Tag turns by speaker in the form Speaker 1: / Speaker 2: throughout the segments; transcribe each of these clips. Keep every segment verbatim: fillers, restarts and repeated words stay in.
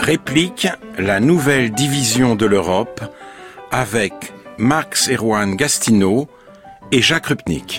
Speaker 1: Réplique, la nouvelle division de l'Europe avec Max Erwan Gastineau et Jacques Rupnik.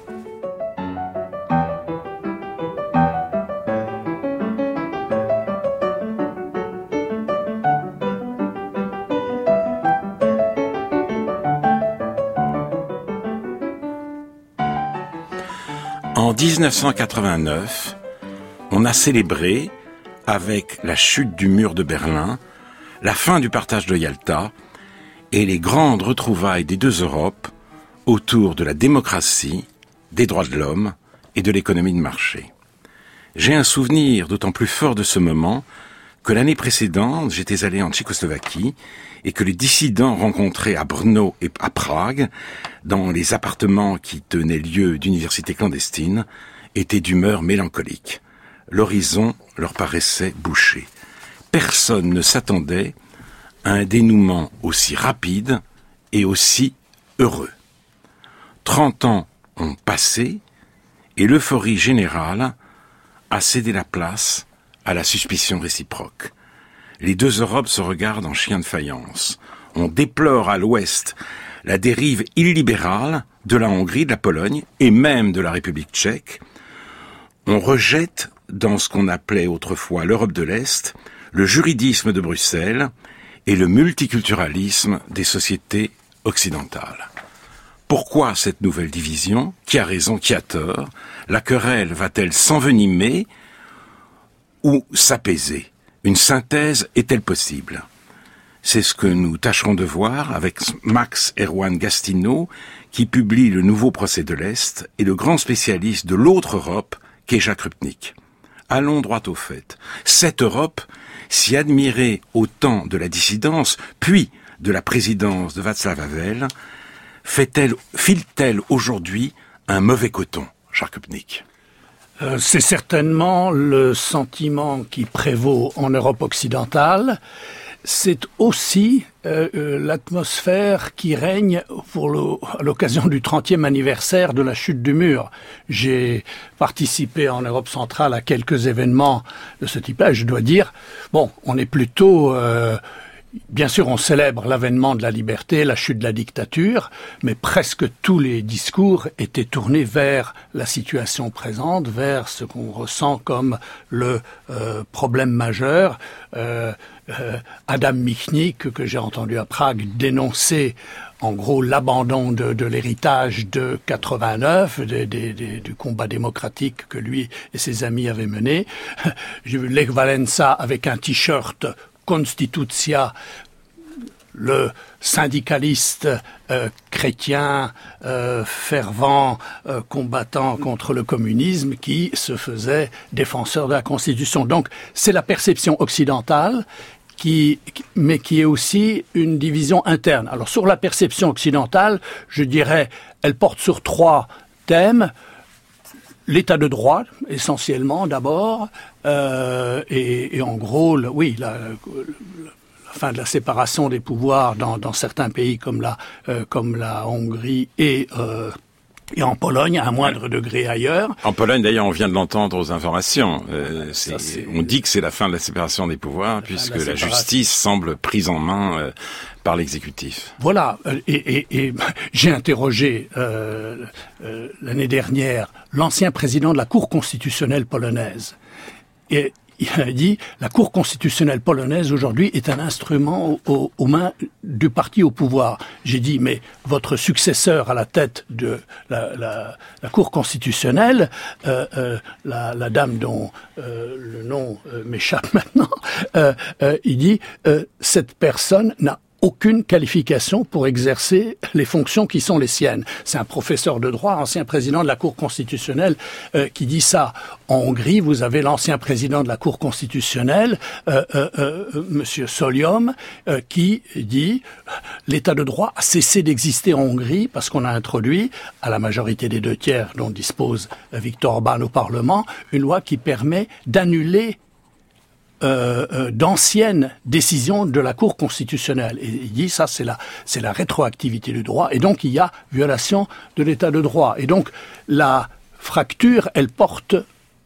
Speaker 1: En dix-neuf cent quatre-vingt-neuf, on a célébré, avec la chute du mur de Berlin, la fin du partage de Yalta et les grandes retrouvailles des deux Europes autour de la démocratie, des droits de l'homme et de l'économie de marché. J'ai un souvenir d'autant plus fort de ce moment que l'année précédente, j'étais allé en Tchécoslovaquie et que les dissidents rencontrés à Brno et à Prague, dans les appartements qui tenaient lieu d'universités clandestines, étaient d'humeur mélancolique. L'horizon leur paraissait bouché. Personne ne s'attendait à un dénouement aussi rapide et aussi heureux. Trente ans ont passé et l'euphorie générale a cédé la place à la suspicion réciproque. Les deux Europes se regardent en chien de faïence. On déplore à l'ouest la dérive illibérale de la Hongrie, de la Pologne et même de la République tchèque. On rejette dans ce qu'on appelait autrefois l'Europe de l'Est le juridisme de Bruxelles et le multiculturalisme des sociétés occidentales. Pourquoi cette nouvelle division? Qui a raison, qui a tort? La querelle va-t-elle s'envenimer ou s'apaiser? Une synthèse est-elle possible? C'est ce que nous tâcherons de voir avec Max Erwan Gastineau, qui publie le nouveau procès de l'Est, et le grand spécialiste de l'autre Europe, qu'est Jacques Rupnik. Allons droit au fait. Cette Europe, si admirée au temps de la dissidence, puis de la présidence de Václav Havel, fait-elle, file-t-elle aujourd'hui un mauvais coton, Jacques Rupnik?
Speaker 2: Euh, c'est certainement le sentiment qui prévaut en Europe occidentale. C'est aussi euh, euh, l'atmosphère qui règne pour le, à l'occasion du trentième anniversaire de la chute du mur. J'ai participé en Europe centrale à quelques événements de ce type-là. Je dois dire, bon, on est plutôt... Euh, Bien sûr, on célèbre l'avènement de la liberté, la chute de la dictature, mais presque tous les discours étaient tournés vers la situation présente, vers ce qu'on ressent comme le euh, problème majeur. Euh, euh, Adam Michnik, que j'ai entendu à Prague, dénoncer en gros l'abandon de, de l'héritage de quatre-vingt-neuf, de, de, de, du combat démocratique que lui et ses amis avaient mené. J'ai vu Lech Walesa avec un t-shirt Constitutia, le syndicaliste euh, chrétien euh, fervent euh, combattant contre le communisme qui se faisait défenseur de la Constitution. Donc c'est la perception occidentale qui, mais qui est aussi une division interne. Alors sur la perception occidentale, je dirais, elle porte sur trois thèmes. L'état de droit, essentiellement, d'abord, euh, et, et en gros, le, oui, la, la, la fin de la séparation des pouvoirs dans, dans certains pays comme la, euh, comme la Hongrie et, euh, et en Pologne, à un moindre degré ailleurs.
Speaker 1: En Pologne, d'ailleurs, on vient de l'entendre aux informations. Euh, c'est, Ça, c'est... On dit que c'est la fin de la séparation des pouvoirs, puisque la, la justice semble prise en main euh, par l'exécutif.
Speaker 2: Voilà, et, et, et j'ai interrogé euh, euh, l'année dernière l'ancien président de la Cour constitutionnelle polonaise. Et il a dit, la Cour constitutionnelle polonaise aujourd'hui est un instrument aux, aux mains du parti au pouvoir. J'ai dit, mais votre successeur à la tête de la, la, la Cour constitutionnelle, euh, euh, la, la dame dont euh, le nom euh, m'échappe maintenant, euh, euh, il dit, euh, cette personne n'a aucune qualification pour exercer les fonctions qui sont les siennes. C'est un professeur de droit, ancien président de la Cour constitutionnelle, euh, qui dit ça. En Hongrie, vous avez l'ancien président de la Cour constitutionnelle, euh, euh, euh, Monsieur Soliom, euh, qui dit l'état de droit a cessé d'exister en Hongrie parce qu'on a introduit, à la majorité des deux tiers dont dispose Viktor Orbán au Parlement, une loi qui permet d'annuler Euh, euh, d'anciennes décisions de la Cour constitutionnelle. Et il dit ça, c'est la, c'est la rétroactivité du droit. Et donc, il y a violation de l'état de droit. Et donc, la fracture, elle porte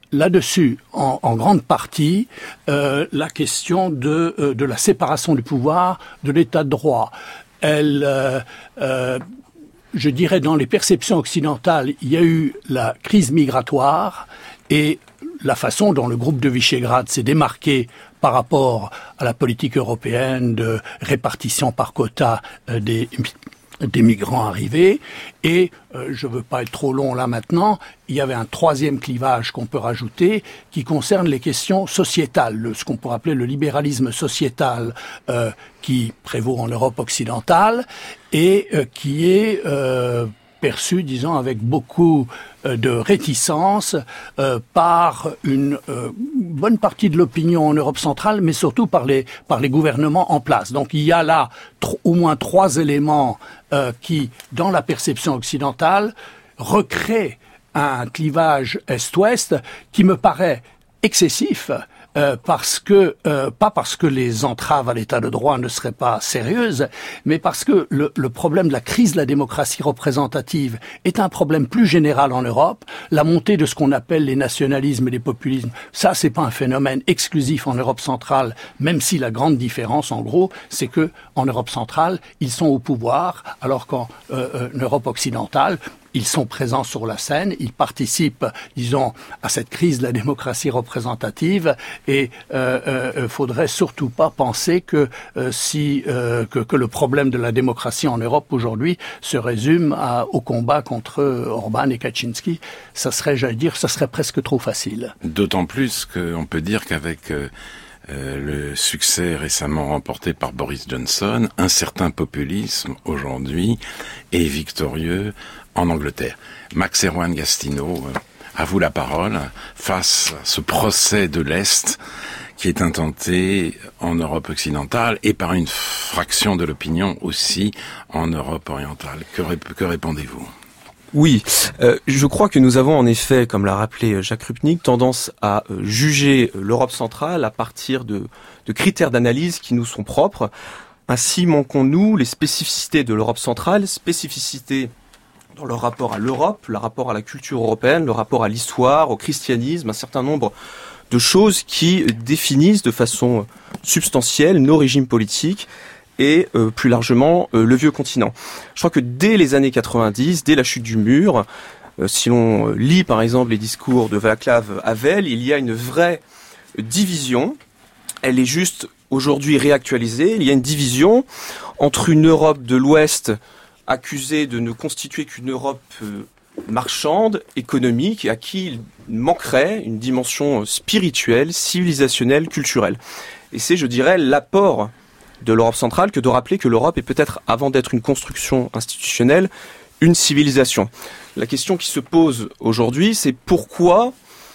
Speaker 2: là-dessus, en, en grande partie, euh, la question de, euh, de la séparation du pouvoir, de l'état de droit. Elle, euh, euh, je dirais, dans les perceptions occidentales, il y a eu la crise migratoire et la façon dont le groupe de Visegrad s'est démarqué par rapport à la politique européenne de répartition par quota euh, des des migrants arrivés, et euh, je ne veux pas être trop long là maintenant, il y avait un troisième clivage qu'on peut rajouter qui concerne les questions sociétales, le, ce qu'on pourrait appeler le libéralisme sociétal euh, qui prévaut en Europe occidentale et euh, qui est euh, perçu, disons, avec beaucoup euh, de réticence euh, par une euh, bonne partie de l'opinion en Europe centrale, mais surtout par les par les gouvernements en place. Donc il y a là tr- au moins trois éléments euh, qui, dans la perception occidentale, recréent un clivage est-ouest qui me paraît excessif. Euh, parce que euh, pas parce que les entraves à l'état de droit ne seraient pas sérieuses, mais parce que le, le problème de la crise de la démocratie représentative est un problème plus général en Europe. La montée de ce qu'on appelle les nationalismes et les populismes, ça c'est pas un phénomène exclusif en Europe centrale, même si la grande différence en gros, c'est que en Europe centrale, ils sont au pouvoir, alors qu'en euh, euh, Europe occidentale, ils sont présents sur la scène, ils participent, disons, à cette crise de la démocratie représentative et euh, euh, faudrait surtout pas penser que euh, si euh, que, que le problème de la démocratie en Europe aujourd'hui se résume à, au combat contre Orban et Kaczynski. Ça serait, j'allais dire, ça serait presque trop facile.
Speaker 1: D'autant plus qu'on peut dire qu'avec euh, euh, le succès récemment remporté par Boris Johnson, un certain populisme aujourd'hui est victorieux en Angleterre. Max Erwan Gastineau, à vous la parole, face à ce procès de l'Est qui est intenté en Europe occidentale et par une fraction de l'opinion aussi en Europe orientale. Que, rép- que répondez-vous ?
Speaker 3: Oui, euh, je crois que nous avons en effet, comme l'a rappelé Jacques Rupnik, tendance à euh, juger l'Europe centrale à partir de, de critères d'analyse qui nous sont propres. Ainsi manquons-nous les spécificités de l'Europe centrale, spécificités dans le rapport à l'Europe, le rapport à la culture européenne, le rapport à l'histoire, au christianisme, un certain nombre de choses qui définissent de façon substantielle nos régimes politiques et euh, plus largement euh, le vieux continent. Je crois que dès les années quatre-vingt-dix, dès la chute du mur, euh, si l'on lit par exemple les discours de Václav Havel, il y a une vraie division. Elle est juste aujourd'hui réactualisée. Il y a une division entre une Europe de l'Ouest accusée de ne constituer qu'une Europe euh, marchande, économique, et à qui il manquerait une dimension spirituelle, civilisationnelle, culturelle. Et c'est, je dirais, l'apport de l'Europe centrale que de rappeler que l'Europe est peut-être, avant d'être une construction institutionnelle, une civilisation. La question qui se pose aujourd'hui, c'est pourquoi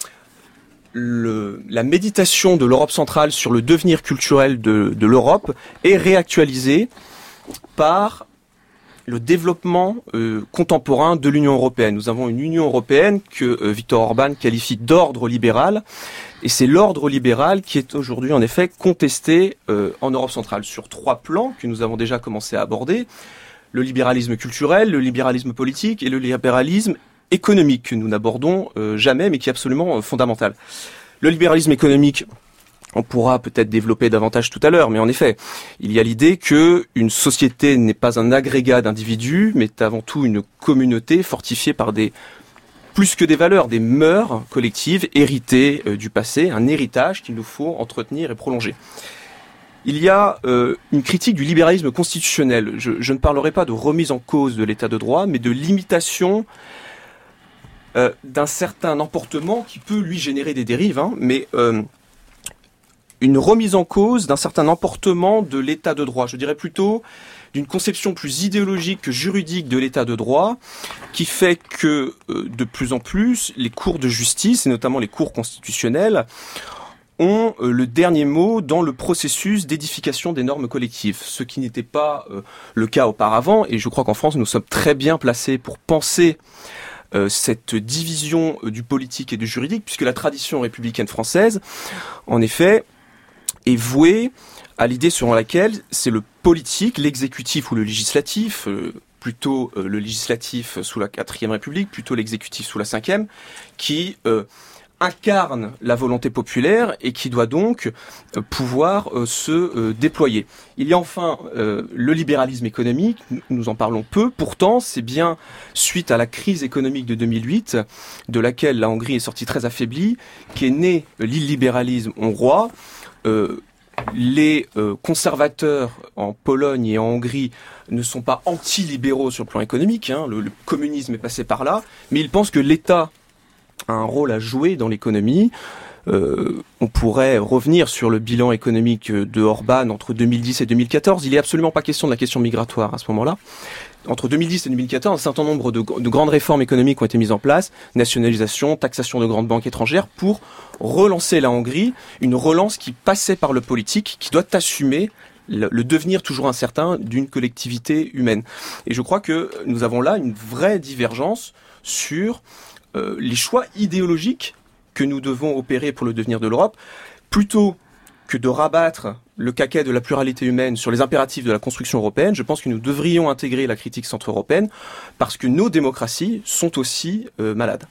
Speaker 3: le, la méditation de l'Europe centrale sur le devenir culturel de, de l'Europe est réactualisée par le développement euh, contemporain de l'Union européenne. Nous avons une Union européenne que euh, Viktor Orban qualifie d'ordre libéral, et c'est l'ordre libéral qui est aujourd'hui en effet contesté euh, en Europe centrale sur trois plans que nous avons déjà commencé à aborder: le libéralisme culturel, le libéralisme politique et le libéralisme économique que nous n'abordons euh, jamais, mais qui est absolument euh, fondamental. Le libéralisme économique, on pourra peut-être développer davantage tout à l'heure, mais en effet, il y a l'idée que une société n'est pas un agrégat d'individus, mais avant tout une communauté fortifiée par des, plus que des valeurs, des mœurs collectives héritées euh, du passé, un héritage qu'il nous faut entretenir et prolonger. Il y a euh, une critique du libéralisme constitutionnel. Je, je ne parlerai pas de remise en cause de l'état de droit, mais de limitation euh, d'un certain emportement qui peut lui générer des dérives, hein, mais euh, une remise en cause d'un certain emportement de l'état de droit. Je dirais plutôt d'une conception plus idéologique que juridique de l'état de droit, qui fait que euh, de plus en plus les cours de justice, et notamment les cours constitutionnels, ont euh, le dernier mot dans le processus d'édification des normes collectives, ce qui n'était pas euh, le cas auparavant. Et je crois qu'en France, nous sommes très bien placés pour penser euh, cette division euh, du politique et du juridique, puisque la tradition républicaine française, en effet, est vouée à l'idée selon laquelle c'est le politique, l'exécutif ou le législatif, euh, plutôt euh, le législatif sous la quatrième République, plutôt l'exécutif sous la cinquième, qui euh, incarne la volonté populaire et qui doit donc euh, pouvoir euh, se euh, déployer. Il y a enfin euh, le libéralisme économique, nous en parlons peu, pourtant c'est bien suite à la crise économique de deux mille huit, de laquelle la Hongrie est sortie très affaiblie, qu'est né l'illibéralisme hongrois. Euh, les euh, conservateurs en Pologne et en Hongrie ne sont pas anti-libéraux sur le plan économique, hein, le, le communisme est passé par là, mais ils pensent que l'État a un rôle à jouer dans l'économie. Euh, on pourrait revenir sur le bilan économique de Orbán entre deux mille dix et deux mille quatorze. Il n'est absolument pas question de la question migratoire à ce moment-là. Entre deux mille dix et deux mille quatorze, un certain nombre de, de grandes réformes économiques ont été mises en place, nationalisation, taxation de grandes banques étrangères, pour relancer la Hongrie, une relance qui passait par le politique, qui doit assumer le, le devenir toujours incertain d'une collectivité humaine. Et je crois que nous avons là une vraie divergence sur euh, les choix idéologiques que nous devons opérer pour le devenir de l'Europe, plutôt que de rabattre le caquet de la pluralité humaine sur les impératifs de la construction européenne. Je pense que nous devrions intégrer la critique centre-européenne parce que nos démocraties sont aussi euh, malades.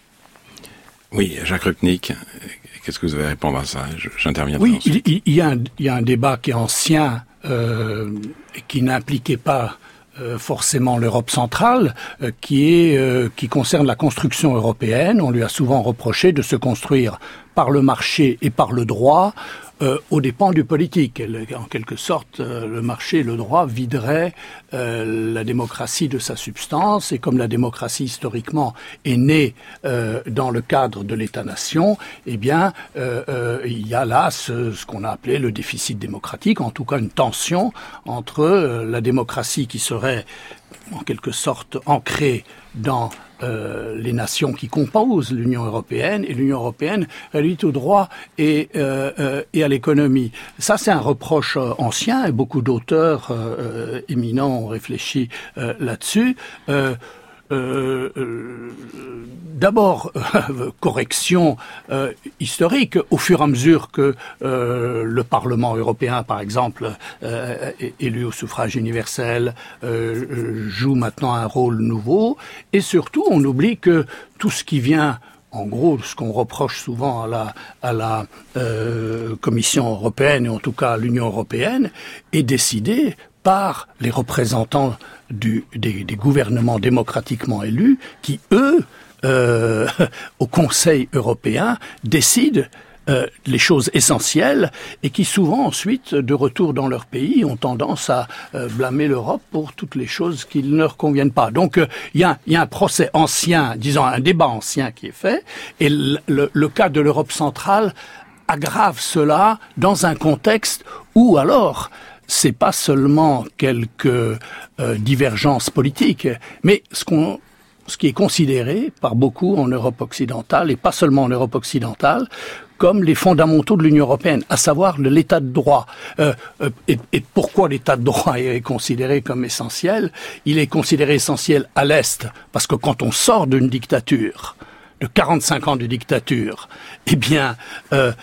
Speaker 1: Oui, Jacques Rupnik, qu'est-ce que vous avez à répondre à ça? J'interviens.
Speaker 2: Oui, il, il, il, y a un, il y a un débat qui est ancien, euh, qui n'impliquait pas Euh, forcément l'Europe centrale, euh, qui est euh, qui concerne la construction européenne. On lui a souvent reproché de se construire par le marché et par le droit euh, aux dépens du politique. Elle, en quelque sorte, euh, le marché et le droit videraient euh, la démocratie de sa substance. Et comme la démocratie historiquement est née euh, dans le cadre de l'État-nation, eh bien, euh, euh, il y a là ce, ce qu'on a appelé le déficit démocratique, en tout cas une tension entre euh, la démocratie qui serait en quelque sorte ancrée dans euh, les nations qui composent l'Union européenne, et l'Union européenne réduite au droit et, euh, euh, et à l'économie. Ça, c'est un reproche euh, ancien, et beaucoup d'auteurs euh, éminents ont réfléchi euh, là-dessus. Euh, Euh, euh, d'abord, euh, correction euh, historique, au fur et à mesure que euh, le Parlement européen, par exemple, euh, élu au suffrage universel, euh, joue maintenant un rôle nouveau, et surtout, on oublie que tout ce qui vient, en gros, ce qu'on reproche souvent à la, à la euh, Commission européenne, et en tout cas à l'Union européenne, est décidé par les représentants du, des, des gouvernements démocratiquement élus qui, eux, euh, au Conseil européen, décident euh, les choses essentielles et qui souvent ensuite, de retour dans leur pays, ont tendance à euh, blâmer l'Europe pour toutes les choses qui ne leur conviennent pas. Donc il euh, y, y a un procès ancien, disons un débat ancien qui est fait, et le, le, le cas de l'Europe centrale aggrave cela dans un contexte où alors c'est pas seulement quelques euh, divergences politiques, mais ce qu'on, ce qui est considéré par beaucoup en Europe occidentale, et pas seulement en Europe occidentale, comme les fondamentaux de l'Union européenne, à savoir l'état de droit. Euh, euh, et, et pourquoi l'état de droit est considéré comme essentiel? Il est considéré essentiel à l'Est, parce que quand on sort d'une dictature, de quarante-cinq ans de dictature, eh bien, euh,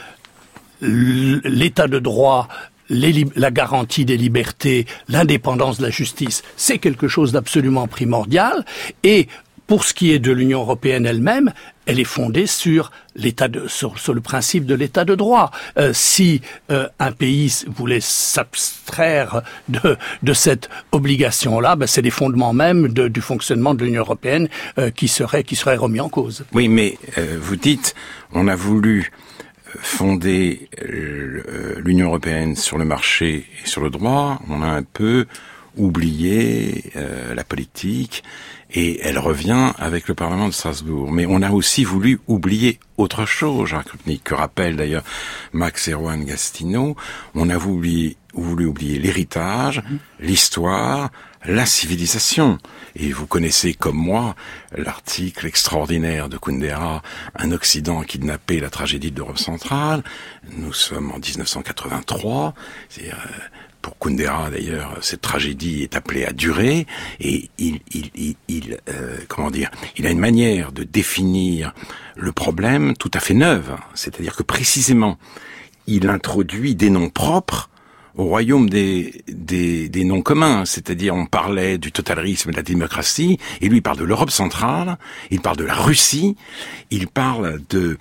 Speaker 2: l'état de droit, Les, la garantie des libertés, l'indépendance de la justice, c'est quelque chose d'absolument primordial. Et pour ce qui est de l'Union européenne elle-même, elle est fondée sur l'état de, sur, sur le principe de l'état de droit. Euh, si euh, un pays voulait s'abstraire de, de cette obligation-là, ben c'est les fondements même de, du fonctionnement de l'Union européenne euh, qui seraient qui seraient remis en cause.
Speaker 1: Oui, mais euh, vous dites, on a voulu fonder l'Union européenne sur le marché et sur le droit, on a un peu oublié euh, la politique, et elle revient avec le Parlement de Strasbourg. Mais on a aussi voulu oublier autre chose, Jacques Rupnik, que rappelle d'ailleurs Max Erwan Gastineau. On a voulu, voulu oublier l'héritage, mmh. l'histoire, la civilisation. Et vous connaissez comme moi l'article extraordinaire de Kundera, Un Occident kidnappé, la tragédie d'Europe centrale. Nous sommes en dix-neuf cent quatre-vingt-trois. C'est, euh, pour Kundera d'ailleurs, cette tragédie est appelée à durer. Et il, il, il, il euh, comment dire, il a une manière de définir le problème tout à fait neuve. C'est-à-dire que précisément, il introduit des noms propres au royaume des, des, des noms communs, c'est-à-dire on parlait du totalitarisme et de la démocratie, et lui il parle de l'Europe centrale, il parle de la Russie, il parle de,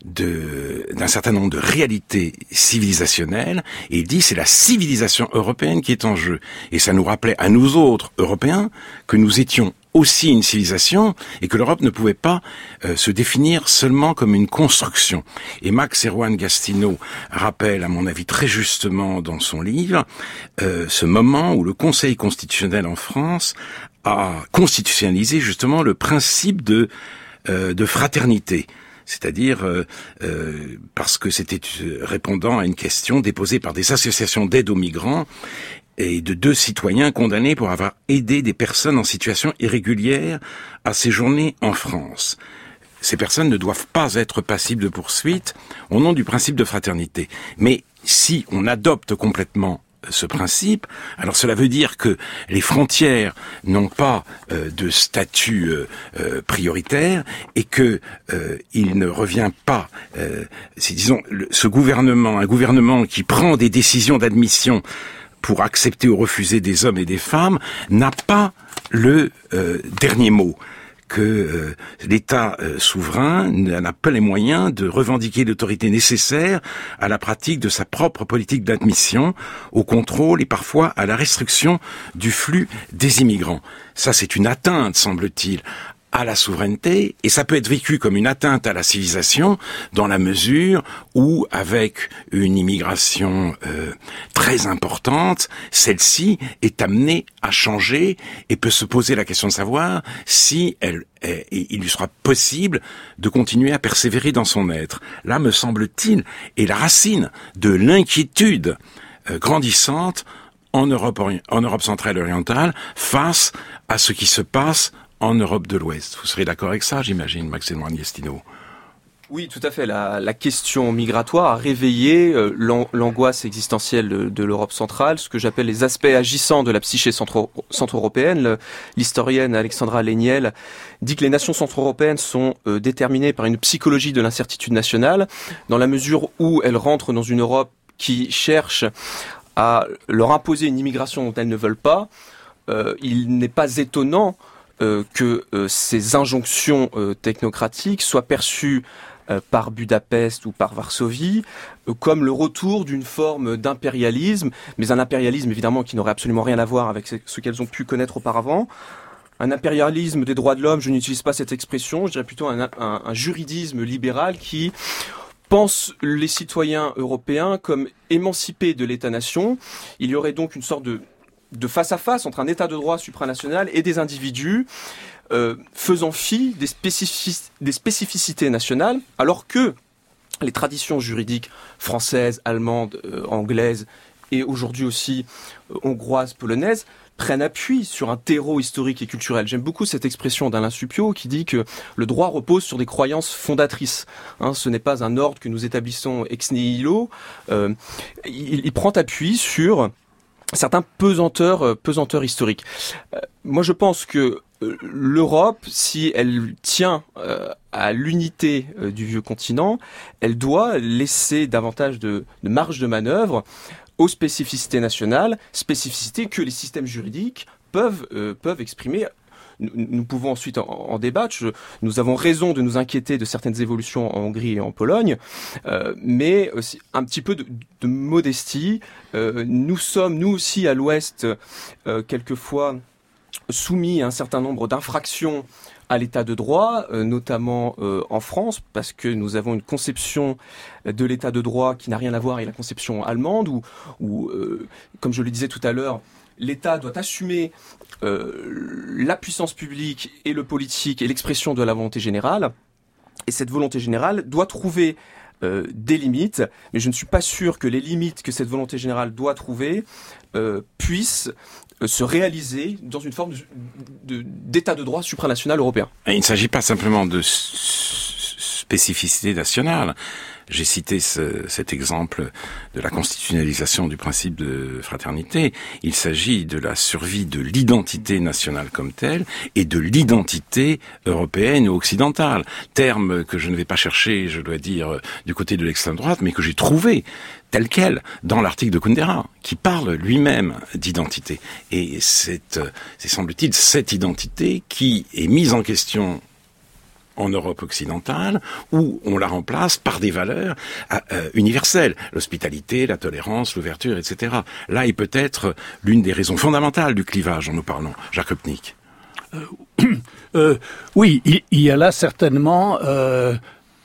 Speaker 1: de, d'un certain nombre de réalités civilisationnelles, et il dit c'est la civilisation européenne qui est en jeu. Et ça nous rappelait à nous autres Européens que nous étions aussi une civilisation et que l'Europe ne pouvait pas euh, se définir seulement comme une construction. Et Max Erwan Gastineau rappelle, à mon avis très justement dans son livre, euh, ce moment où le Conseil constitutionnel en France a constitutionnalisé justement le principe de, euh, de fraternité. C'est-à-dire euh, euh, parce que c'était répondant à une question déposée par des associations d'aide aux migrants et de deux citoyens condamnés pour avoir aidé des personnes en situation irrégulière à séjourner en France. Ces personnes ne doivent pas être passibles de poursuite au nom du principe de fraternité. Mais si on adopte complètement ce principe, alors cela veut dire que les frontières n'ont pas euh, de statut euh, euh, prioritaire et que euh, il ne revient pas, euh, si disons, le, ce gouvernement, un gouvernement qui prend des décisions d'admission pour accepter ou refuser des hommes et des femmes, n'a pas le euh, dernier mot. Que euh, l'État euh, souverain n'a pas les moyens de revendiquer l'autorité nécessaire à la pratique de sa propre politique d'admission, au contrôle et parfois à la restriction du flux des immigrants. Ça, c'est une atteinte, semble-t-il, à la souveraineté, et ça peut être vécu comme une atteinte à la civilisation dans la mesure où, avec une immigration euh, très importante, celle-ci est amenée à changer et peut se poser la question de savoir si elle, est, il lui sera possible de continuer à persévérer dans son être. Là, me semble-t-il, est la racine de l'inquiétude euh, grandissante en Europe, en Europe centrale et orientale face à ce qui se passe en Europe de l'Ouest. Vous serez d'accord avec ça, j'imagine, Max Erwan Gastineau?
Speaker 3: Oui, tout à fait. La, la question migratoire a réveillé euh, l'an, l'angoisse existentielle de, de l'Europe centrale, ce que j'appelle les aspects agissants de la psyché centro, centro-européenne. Le, l'historienne Alexandra Leniel dit que les nations centro-européennes sont euh, déterminées par une psychologie de l'incertitude nationale, dans la mesure où elles rentrent dans une Europe qui cherche à leur imposer une immigration dont elles ne veulent pas. Euh, il n'est pas étonnant Euh, que euh, ces injonctions euh, technocratiques soient perçues euh, par Budapest ou par Varsovie euh, comme le retour d'une forme d'impérialisme, mais un impérialisme évidemment qui n'aurait absolument rien à voir avec ce qu'elles ont pu connaître auparavant. Un impérialisme des droits de l'homme, je n'utilise pas cette expression, je dirais plutôt un, un, un juridisme libéral qui pense les citoyens européens comme émancipés de l'État-nation. Il y aurait donc une sorte de de face à face entre un état de droit supranational et des individus euh, faisant fi des, spécific- des spécificités nationales, alors que les traditions juridiques françaises, allemandes, euh, anglaises et aujourd'hui aussi euh, hongroises, polonaises prennent appui sur un terreau historique et culturel. J'aime beaucoup cette expression d'Alain Supiot qui dit que le droit repose sur des croyances fondatrices. Hein, ce n'est pas un ordre que nous établissons ex nihilo. Euh, il, il prend appui sur certains pesanteurs, euh, pesanteurs historiques. Euh, moi, je pense que euh, l'Europe, si elle tient euh, à l'unité euh, du vieux continent, elle doit laisser davantage de, de marge de manœuvre aux spécificités nationales, spécificités que les systèmes juridiques peuvent, euh, peuvent exprimer. Nous, nous pouvons ensuite en, en débattre. Je, nous avons raison de nous inquiéter de certaines évolutions en Hongrie et en Pologne, euh, mais aussi un petit peu de, de modestie. Euh, nous sommes, nous aussi, à l'Ouest, euh, quelquefois soumis à un certain nombre d'infractions à l'état de droit, euh, notamment euh, en France, parce que nous avons une conception de l'état de droit qui n'a rien à voir avec la conception allemande, où, où euh, comme je le disais tout à l'heure, l'État doit assumer euh, la puissance publique et le politique et l'expression de la volonté générale. Et cette volonté générale doit trouver euh, des limites, mais je ne suis pas sûr que les limites que cette volonté générale doit trouver euh, puissent euh, se réaliser dans une forme de, de, d'état de droit supranational européen.
Speaker 1: Et il ne s'agit pas simplement de spécificité nationale. J'ai cité ce, cet exemple de la constitutionnalisation du principe de fraternité. Il s'agit de la survie de l'identité nationale comme telle et de l'identité européenne ou occidentale. Terme que je ne vais pas chercher, je dois dire, du côté de l'extrême droite, mais que j'ai trouvé tel quel dans l'article de Kundera, qui parle lui-même d'identité. Et c'est, c'est semble-t-il cette identité qui est mise en question en Europe occidentale, où on la remplace par des valeurs euh, universelles, l'hospitalité, la tolérance, l'ouverture, et cetera. Là est peut-être l'une des raisons fondamentales du clivage dont nous parlons. Jacques Opnick.
Speaker 2: Euh, euh, oui, il, il y a là certainement euh,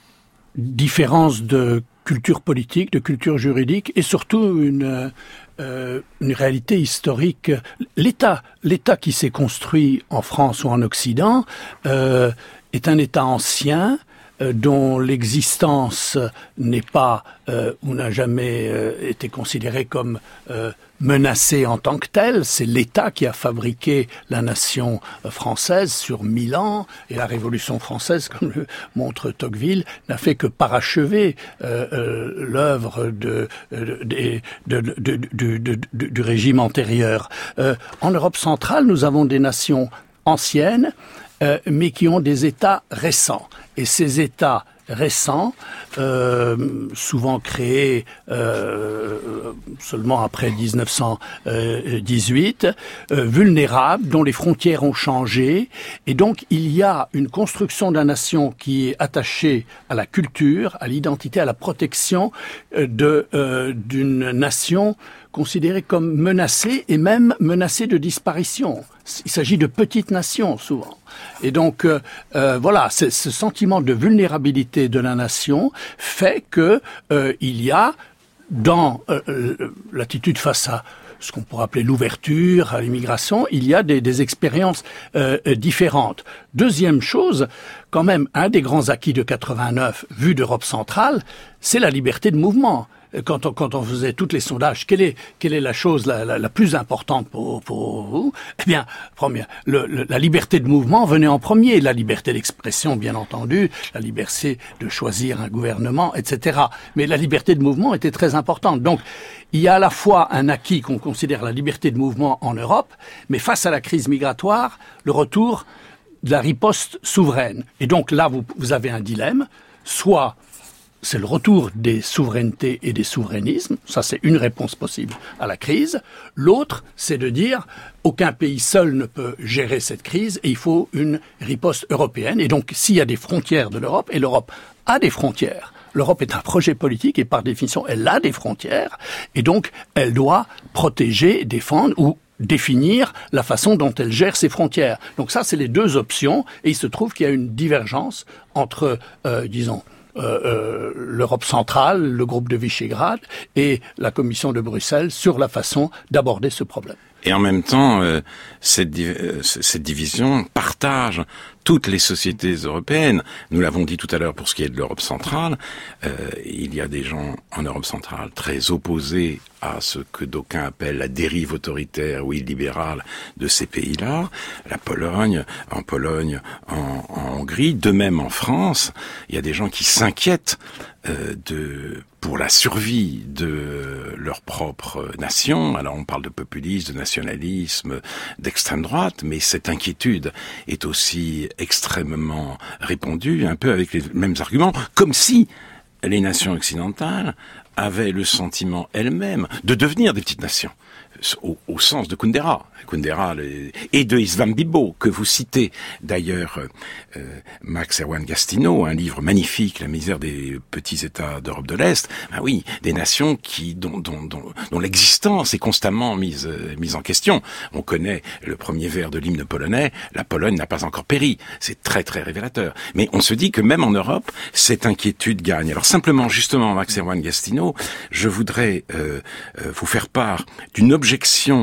Speaker 2: différence de culture politique, de culture juridique, et surtout une, euh, une réalité historique. L'État, l'État qui s'est construit en France ou en Occident, euh, est un État ancien euh, dont l'existence n'est pas euh, ou n'a jamais euh, été considérée comme euh, menacée en tant que telle. C'est l'État qui a fabriqué la nation française sur mille ans, et la Révolution française, comme le montre Tocqueville, n'a fait que parachever euh, euh, l'œuvre de, de, de, de, de, de, de, de, du régime antérieur. Euh, en Europe centrale, nous avons des nations anciennes, Euh, mais qui ont des États récents. Et ces États récents, euh, souvent créés euh, seulement après dix-neuf cent dix-huit, euh, vulnérables, dont les frontières ont changé. Et donc, il y a une construction de la nation qui est attachée à la culture, à l'identité, à la protection de, euh, d'une nation considérée comme menacée et même menacée de disparition. Il s'agit de petites nations, souvent. Et donc, euh, euh, voilà, ce sentiment de vulnérabilité de la nation fait que euh, il y a, dans euh, l'attitude face à ce qu'on pourrait appeler l'ouverture, à l'immigration, il y a des, des expériences euh, différentes. Deuxième chose, quand même, un des grands acquis de quatre-vingt-neuf, vu d'Europe centrale, c'est la liberté de mouvement. Quand on, quand on faisait tous les sondages, quelle est, quelle est la chose la, la, la plus importante pour, pour vous? Eh bien, première, le, le, la liberté de mouvement venait en premier, la liberté d'expression, bien entendu, la liberté de choisir un gouvernement, et cetera. Mais la liberté de mouvement était très importante. Donc, il y a à la fois un acquis qu'on considère la liberté de mouvement en Europe, mais face à la crise migratoire, le retour de la riposte souveraine. Et donc là, vous, vous avez un dilemme, soit c'est le retour des souverainetés et des souverainismes. Ça, c'est une réponse possible à la crise. L'autre, c'est de dire aucun pays seul ne peut gérer cette crise et il faut une riposte européenne. Et donc, s'il y a des frontières de l'Europe, et l'Europe a des frontières, l'Europe est un projet politique et par définition, elle a des frontières. Et donc, elle doit protéger, défendre ou définir la façon dont elle gère ses frontières. Donc ça, c'est les deux options. Et il se trouve qu'il y a une divergence entre, euh, disons, Euh, euh, l'Europe centrale, le groupe de Visegrad et la Commission de Bruxelles sur la façon d'aborder ce problème.
Speaker 1: Et en même temps, euh, cette, div- euh, cette division partage toutes les sociétés européennes. Nous l'avons dit tout à l'heure pour ce qui est de l'Europe centrale. Euh, il y a des gens en Europe centrale très opposés à ce que d'aucuns appellent la dérive autoritaire ou illibérale de ces pays-là. La Pologne, en Pologne, en, en Hongrie, de même en France. Il y a des gens qui s'inquiètent euh, de... pour la survie de leur propre nation. Alors on parle de populisme, de nationalisme, d'extrême droite, mais cette inquiétude est aussi extrêmement répandue, un peu avec les mêmes arguments, comme si les nations occidentales avaient le sentiment elles-mêmes de devenir des petites nations. Au, au sens de Kundera, Kundera le, et de Istvan Bibo, que vous citez d'ailleurs, euh, Max Erwan Gastineau, un livre magnifique, La misère des petits États d'Europe de l'Est. Ben oui, des nations qui dont, dont, dont, dont l'existence est constamment mise, euh, mise en question. On connaît le premier vers de l'hymne polonais, la Pologne n'a pas encore péri. C'est très très révélateur. Mais on se dit que même en Europe, cette inquiétude gagne. Alors simplement, justement, Max Erwan Gastineau, je voudrais euh, euh, vous faire part d'une objection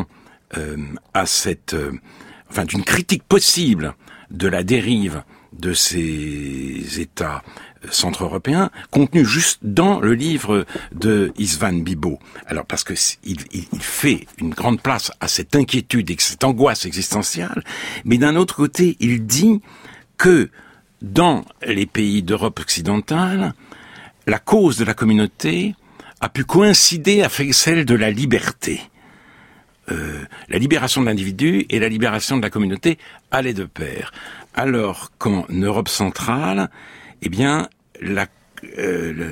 Speaker 1: euh, à cette, euh, enfin, d'une critique possible de la dérive de ces États centre-européens, contenue juste dans le livre de Istvan Bibo. Alors, parce que il, il, il fait une grande place à cette inquiétude et cette angoisse existentielle, mais d'un autre côté, il dit que dans les pays d'Europe occidentale, la cause de la communauté a pu coïncider avec celle de la liberté. Euh, la libération de l'individu et la libération de la communauté allaient de pair. Alors qu'en Europe centrale, eh bien, la, euh, le,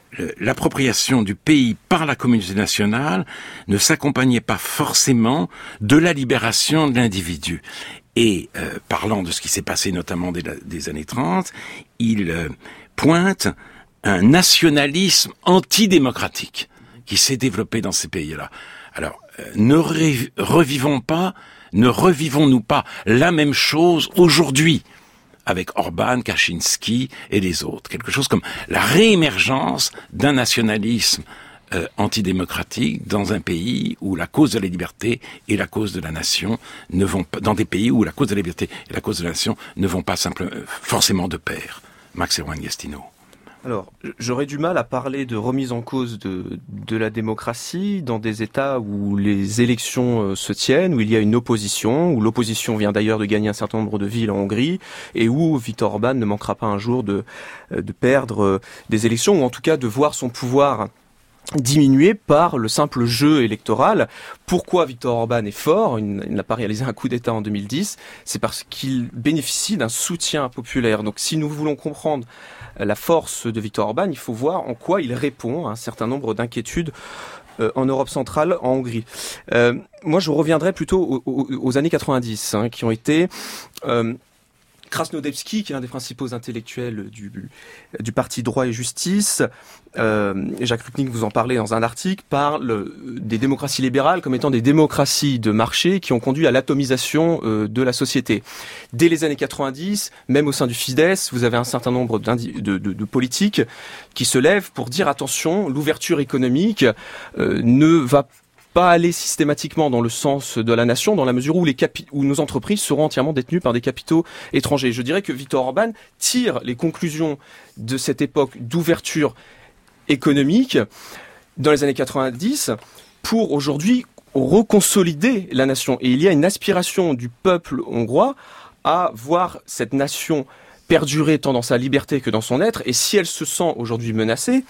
Speaker 1: l'appropriation du pays par la communauté nationale ne s'accompagnait pas forcément de la libération de l'individu. Et euh, parlant de ce qui s'est passé notamment des, des années trente, il euh, pointe un nationalisme antidémocratique qui s'est développé dans ces pays-là. Alors, euh, ne ré- revivons pas, ne revivons-nous pas la même chose aujourd'hui avec Orban, Kaczynski et les autres. Quelque chose comme la réémergence d'un nationalisme euh, antidémocratique dans un pays où la cause de la liberté et la cause de la nation ne vont pas, dans des pays où la cause de la liberté et la cause de la nation ne vont pas simplement, forcément de pair. Max Erwan-Gastineau.
Speaker 3: Alors, j'aurais du mal à parler de remise en cause de, de la démocratie dans des États où les élections euh, se tiennent, où il y a une opposition, où l'opposition vient d'ailleurs de gagner un certain nombre de villes en Hongrie, et où Viktor Orban ne manquera pas un jour de, de perdre euh, des élections, ou en tout cas de voir son pouvoir diminué par le simple jeu électoral. Pourquoi Viktor Orban est fort? Il n'a pas réalisé un coup d'État en deux mille dix. C'est parce qu'il bénéficie d'un soutien populaire. Donc si nous voulons comprendre la force de Viktor Orban, il faut voir en quoi il répond à un certain nombre d'inquiétudes euh, en Europe centrale, en Hongrie. Euh, moi, je reviendrai plutôt aux, aux, aux années quatre-vingt-dix, hein, qui ont été... Euh, Krasnodębski, qui est l'un des principaux intellectuels du, du parti Droit et Justice, euh, et Jacques Rupnik vous en parlait dans un article, parle des démocraties libérales comme étant des démocraties de marché qui ont conduit à l'atomisation euh, de la société. Dès les années quatre-vingt-dix, même au sein du Fidesz, vous avez un certain nombre de, de, de politiques qui se lèvent pour dire attention, l'ouverture économique euh, ne va pas pas aller systématiquement dans le sens de la nation, dans la mesure où, les capi- où nos entreprises seront entièrement détenues par des capitaux étrangers. Je dirais que Viktor Orban tire les conclusions de cette époque d'ouverture économique dans les années quatre-vingt-dix pour aujourd'hui reconsolider la nation. Et il y a une aspiration du peuple hongrois à voir cette nation perdurer tant dans sa liberté que dans son être. Et si elle se sent aujourd'hui menacée,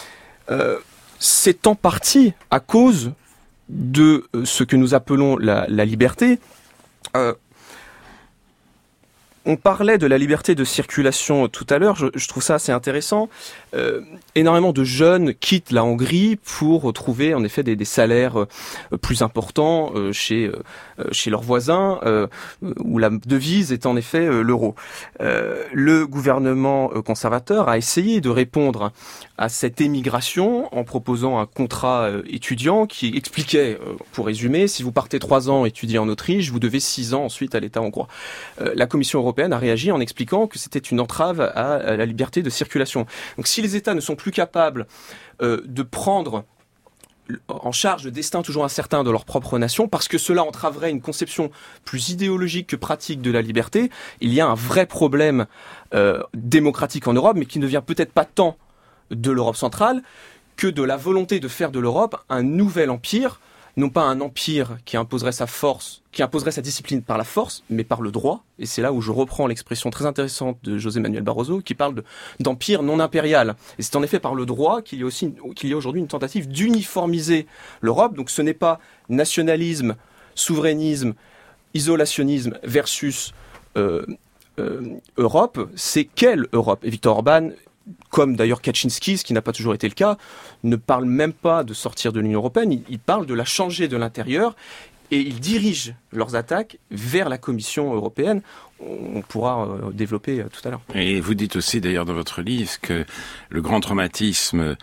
Speaker 3: euh, c'est en partie à cause de ce que nous appelons la, la liberté. Euh, on parlait de la liberté de circulation tout à l'heure, je, je trouve ça assez intéressant. Euh, énormément de jeunes quittent la Hongrie pour trouver en effet des, des salaires euh, plus importants euh, chez, euh, chez leurs voisins, euh, où la devise est en effet euh, l'euro. Euh, le gouvernement conservateur a essayé de répondre à cette émigration en proposant un contrat euh, étudiant qui expliquait, euh, pour résumer, si vous partez trois ans étudier en Autriche, vous devez six ans ensuite à l'État hongrois. Euh, la Commission européenne a réagi en expliquant que c'était une entrave à, à la liberté de circulation. Donc si les États ne sont plus capables euh, de prendre en charge le destin toujours incertain de leur propre nation, parce que cela entraverait une conception plus idéologique que pratique de la liberté, il y a un vrai problème euh, démocratique en Europe, mais qui ne vient peut-être pas tant de l'Europe centrale que de la volonté de faire de l'Europe un nouvel empire, non pas un empire qui imposerait sa force, qui imposerait sa discipline par la force, mais par le droit. Et c'est là où je reprends l'expression très intéressante de José Manuel Barroso, qui parle de, d'empire non impérial. Et c'est en effet par le droit qu'il y a aussi, qu'il y a aujourd'hui une tentative d'uniformiser l'Europe. Donc ce n'est pas nationalisme, souverainisme, isolationnisme versus euh, euh, Europe, c'est quelle Europe? Et Viktor Orban, comme d'ailleurs Kaczynski, ce qui n'a pas toujours été le cas, ne parle même pas de sortir de l'Union européenne, il, il parle de la changer de l'intérieur et il dirige leurs attaques vers la Commission européenne. On pourra euh, développer euh, tout à l'heure.
Speaker 1: Et vous dites aussi d'ailleurs dans votre livre que le grand traumatisme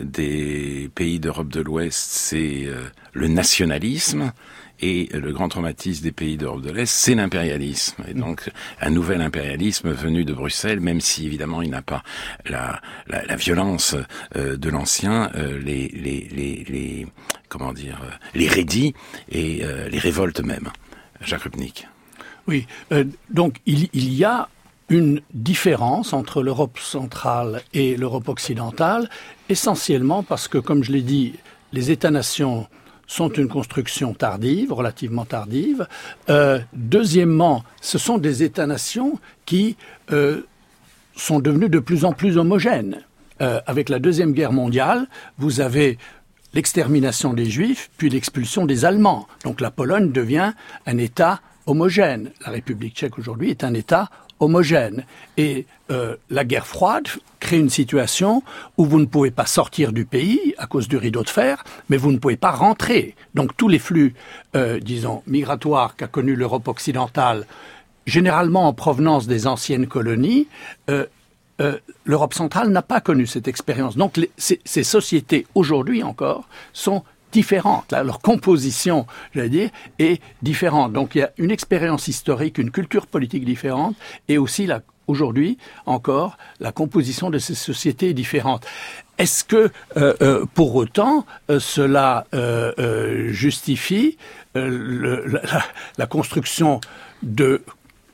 Speaker 1: des pays d'Europe de l'Ouest, c'est euh, le nationalisme. Et le grand traumatisme des pays d'Europe de l'Est, c'est l'impérialisme. Et donc, un nouvel impérialisme venu de Bruxelles, même si, évidemment, il n'a pas la, la, la violence euh, de l'ancien, euh, les, les, les, les, comment dire, euh, les raidit et euh, les révoltes même. Jacques Rupnik.
Speaker 2: Oui, euh, donc il, il y a une différence entre l'Europe centrale et l'Europe occidentale, essentiellement parce que, comme je l'ai dit, les États-nations sont une construction tardive, relativement tardive. Euh, deuxièmement, ce sont des États-nations qui euh, sont devenus de plus en plus homogènes. Euh, avec la Deuxième Guerre mondiale, vous avez l'extermination des Juifs, puis l'expulsion des Allemands. Donc la Pologne devient un État homogène. La République tchèque aujourd'hui est un État homogène. Et euh, la guerre froide crée une situation où vous ne pouvez pas sortir du pays à cause du rideau de fer, mais vous ne pouvez pas rentrer. Donc tous les flux, euh, disons, migratoires qu'a connus l'Europe occidentale, généralement en provenance des anciennes colonies, euh, euh, l'Europe centrale n'a pas connu cette expérience. Donc les, ces, ces sociétés, aujourd'hui encore, sont différentes. Là, leur composition, j'allais dire, est différente. Donc il y a une expérience historique, une culture politique différente, et aussi la aujourd'hui encore, la composition de ces sociétés est différente. Est-ce que, euh, euh, pour autant, euh, cela euh, euh, justifie euh, le, la, la construction de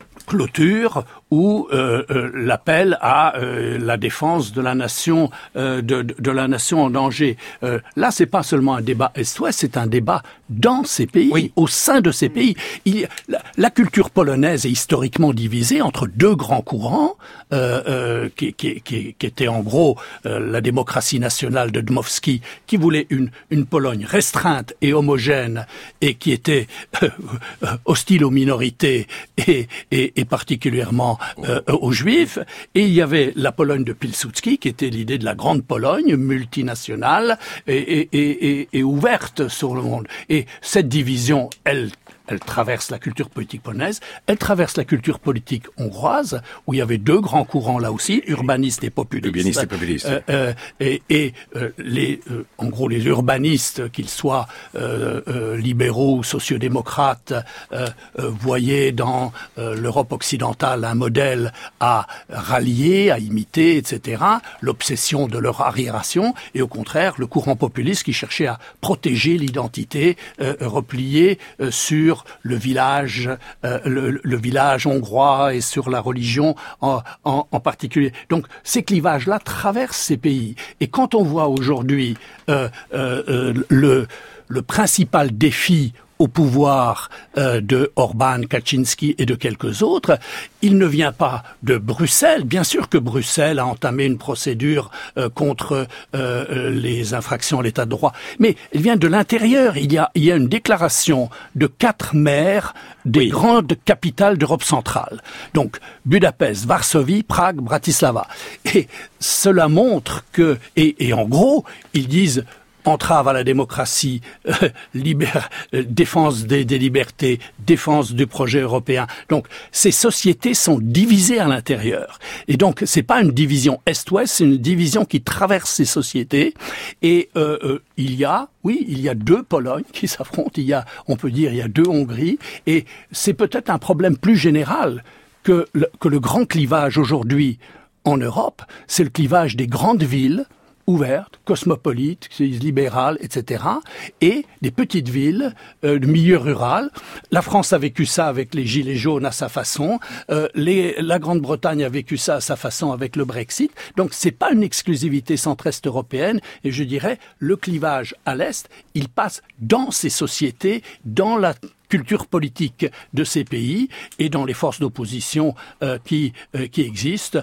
Speaker 2: clôture ou euh, euh, l'appel à euh, la défense de la nation, euh, de, de, de la nation en danger. Euh, là, c'est pas seulement un débat Est-Ouest, c'est un débat dans ces pays, oui. Au sein de ces pays. Il, la, la culture polonaise est historiquement divisée entre deux grands courants, euh, euh, qui, qui, qui, qui étaient en gros euh, la démocratie nationale de Dmowski, qui voulait une, une Pologne restreinte et homogène, et qui était euh, hostile aux minorités et, et, et particulièrement Euh, aux Juifs, et il y avait la Pologne de Pilsudski, qui était l'idée de la grande Pologne, multinationale et, et, et, et, et ouverte sur le monde. Et cette division, elle Elle traverse la culture politique polonaise, elle traverse la culture politique hongroise, où il y avait deux grands courants là aussi, urbanistes et populistes.
Speaker 1: Urbanistes et populistes.
Speaker 2: Euh, euh, et et euh, les, euh, en gros, les urbanistes, qu'ils soient euh, euh, libéraux ou sociodémocrates, euh, euh, voyaient dans euh, l'Europe occidentale un modèle à rallier, à imiter, et cetera. L'obsession de leur arriération, et au contraire, le courant populiste qui cherchait à protéger l'identité euh, repliée euh, sur le village, euh, le, le village hongrois et sur la religion en, en, en particulier. Donc ces clivages-là traversent ces pays. Et quand on voit aujourd'hui euh, euh, euh, le, le principal défi au pouvoir euh, de Orbán, Kaczynski et de quelques autres, il ne vient pas de Bruxelles. Bien sûr que Bruxelles a entamé une procédure euh, contre euh, les infractions à l'état de droit, mais il vient de l'intérieur. Il y a, il y a une déclaration de quatre maires des oui. grandes capitales d'Europe centrale. Donc Budapest, Varsovie, Prague, Bratislava. Et cela montre que, et, et en gros, ils disent entrave à la démocratie, euh, libère, euh, défense des, des libertés, défense du projet européen. Donc, ces sociétés sont divisées à l'intérieur. Et donc, c'est pas une division Est-Ouest, c'est une division qui traverse ces sociétés. Et euh, euh, il y a, oui, il y a deux Polognes qui s'affrontent. Il y a, on peut dire, il y a deux Hongries. Et c'est peut-être un problème plus général que le, que le grand clivage aujourd'hui en Europe. C'est le clivage des grandes villes ouvertes, cosmopolites, libérales, et cetera, et des petites villes, euh, de milieu rural. La France a vécu ça avec les Gilets jaunes à sa façon, euh, les, la Grande-Bretagne a vécu ça à sa façon avec le Brexit. Donc c'est pas une exclusivité centre-est européenne, et je dirais, le clivage à l'Est, il passe dans ces sociétés, dans la culture politique de ces pays et dans les forces d'opposition euh, qui euh, qui existent.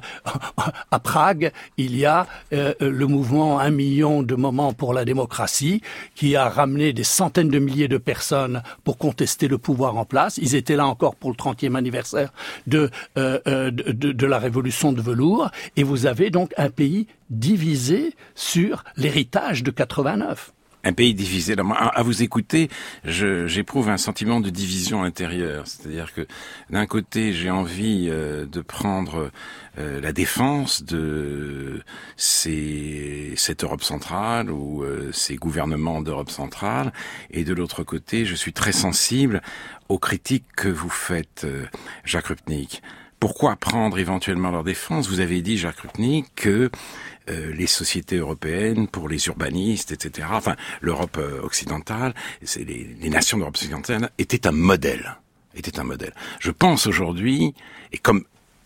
Speaker 2: À Prague, il y a euh, le mouvement Un million de moments pour la démocratie qui a ramené des centaines de milliers de personnes pour contester le pouvoir en place. Ils étaient là encore pour le trentième anniversaire de, euh, de, de, de la révolution de velours. Et vous avez donc un pays divisé sur l'héritage de quatre-vingt-neuf.
Speaker 1: Un pays divisé. À vous écouter, je, j'éprouve un sentiment de division intérieure. C'est-à-dire que d'un côté, j'ai envie euh, de prendre euh, la défense de ces, cette Europe centrale ou euh, ces gouvernements d'Europe centrale, et de l'autre côté, je suis très sensible aux critiques que vous faites, euh, Jacques Rupnik. Pourquoi prendre éventuellement leur défense ? Vous avez dit, Jacques Rupnik, que euh, les sociétés européennes, pour les urbanistes, et cetera, enfin, l'Europe euh, occidentale, c'est les, les nations d'Europe occidentale, étaient un modèle. Étaient un modèle. Je pense aujourd'hui, et comme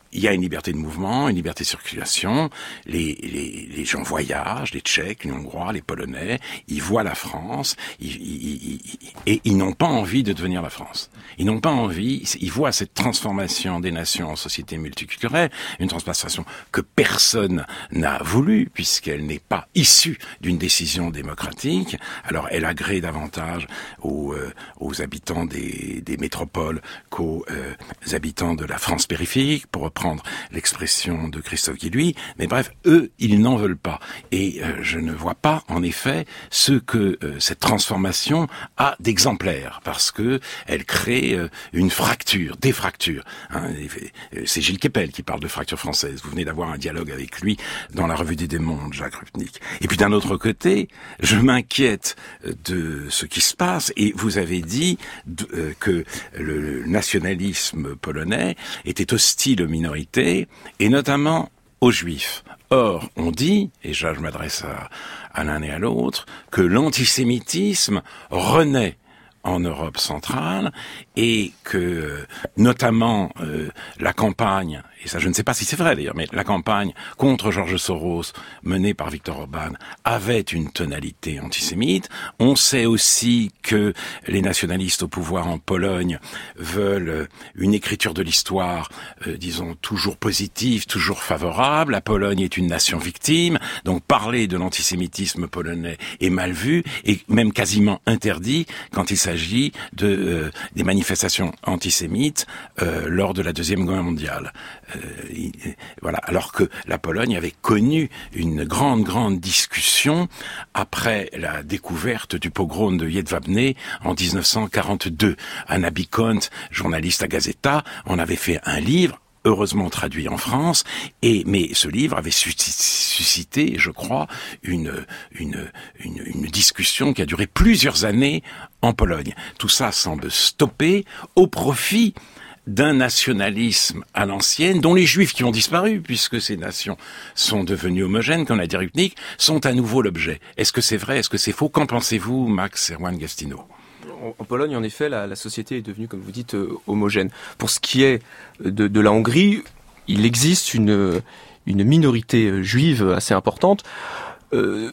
Speaker 1: il y a une liberté de mouvement, une liberté de circulation, les, les, les gens voyagent, les Tchèques, les Hongrois, les Polonais, ils voient la France, ils, ils, ils, et ils n'ont pas envie de devenir la France. Ils n'ont pas envie, ils voient cette transformation des nations en société multiculturelle, une transformation que personne n'a voulu, puisqu'elle n'est pas issue d'une décision démocratique. Alors elle agrée davantage aux, euh, aux habitants des, des métropoles qu'aux euh, habitants de la France périphérique, pour reprendre l'expression de Christophe Guilluy, mais bref, eux, ils n'en veulent pas. Et euh, je ne vois pas, en effet, ce que euh, cette transformation a d'exemplaire, parce que elle crée euh, une fracture, des fractures. Hein. C'est Gilles Kepel qui parle de fracture française. Vous venez d'avoir un dialogue avec lui dans la Revue des Démondes, Jacques Rupnik. Et puis d'un autre côté, je m'inquiète de ce qui se passe, et vous avez dit de, euh, que le nationalisme polonais était hostile aux minorités, et notamment aux Juifs. Or, on dit, et là je m'adresse à, à l'un et à l'autre, que l'antisémitisme renaît en Europe centrale, et que notamment euh, la campagne, et ça je ne sais pas si c'est vrai d'ailleurs, mais la campagne contre George Soros menée par Viktor Orban avait une tonalité antisémite. On sait aussi que les nationalistes au pouvoir en Pologne veulent une écriture de l'histoire, euh, disons, toujours positive, toujours favorable. La Pologne est une nation victime, donc parler de l'antisémitisme polonais est mal vu, et même quasiment interdit quand il s'agit de euh, des manifestations antisémites euh, lors de la Deuxième Guerre mondiale. Euh, il, voilà. Alors que la Pologne avait connu une grande, grande discussion après la découverte du pogrom de Jedwabne en dix-neuf cent quarante-deux. Anna Bikont, journaliste à Gazeta, en avait fait un livre, heureusement traduit en France, et mais ce livre avait suscité, je crois, une, une, une, une discussion qui a duré plusieurs années en Pologne. Tout ça semble stopper au profit d'un nationalisme à l'ancienne, dont les Juifs qui ont disparu, puisque ces nations sont devenues homogènes, comme l'a dit Rupnik, sont à nouveau l'objet. Est-ce que c'est vrai? Est-ce que c'est faux? Qu'en pensez-vous, Max Erwan Gastineau?
Speaker 3: En Pologne, en effet, la, la société est devenue, comme vous dites, euh, homogène. Pour ce qui est de, de la Hongrie, il existe une, une minorité juive assez importante. Euh,